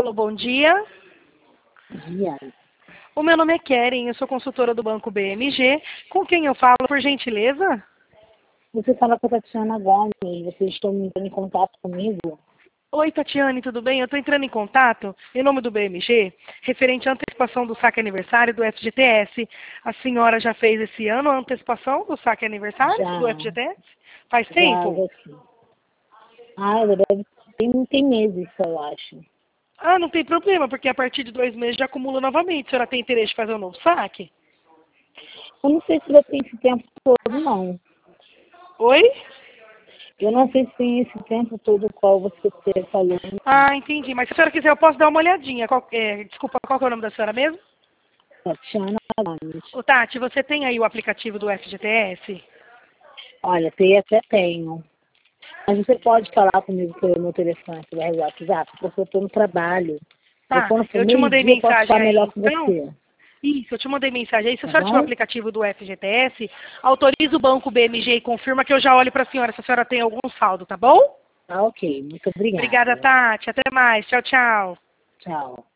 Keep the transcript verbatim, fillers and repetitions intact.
Alô, bom dia. Dia. O meu nome é Keren, eu sou consultora do Banco B M G. Com quem eu falo, por gentileza? Você fala com a Tatiana Gomes, vocês estão entrando em contato comigo? Oi, Tatiane, tudo bem? Eu estou entrando em contato, em nome do B M G, referente à antecipação do saque aniversário do F G T S. A senhora já fez esse ano a antecipação do saque aniversário Já, do F G T S? Faz já, tempo? já sim. Ah, deve, tem, tem meses, eu acho. Ah, não tem problema, porque a partir de dois meses já acumula novamente. A senhora tem interesse de fazer um novo saque? Eu não sei se já tem esse tempo todo, não. Oi? Eu não sei se tem esse tempo todo qual você falou. Ah, entendi. Mas se a senhora quiser, eu posso dar uma olhadinha. Qual, é, desculpa, qual que é o nome da senhora mesmo? Tatiana Gomes. Ô, Tati, você tem aí o aplicativo do F G T S? Olha, tem até tenho. Mas você pode falar comigo pelo meu telefone, pelo WhatsApp, porque eu estou no trabalho. Aí Tá, quando for eu te mandei meio-dia, eu posso mensagem ficar aí, melhor com então. você. Isso, eu te mandei mensagem aí. Se a Tá senhora tiver o bom? aplicativo do F G T S, autoriza o banco B M G e confirma que eu já olho para a senhora se a senhora tem algum saldo, tá bom? Tá ok. Muito Obrigada, obrigada. Tati. Até mais. Tchau, tchau. Tchau.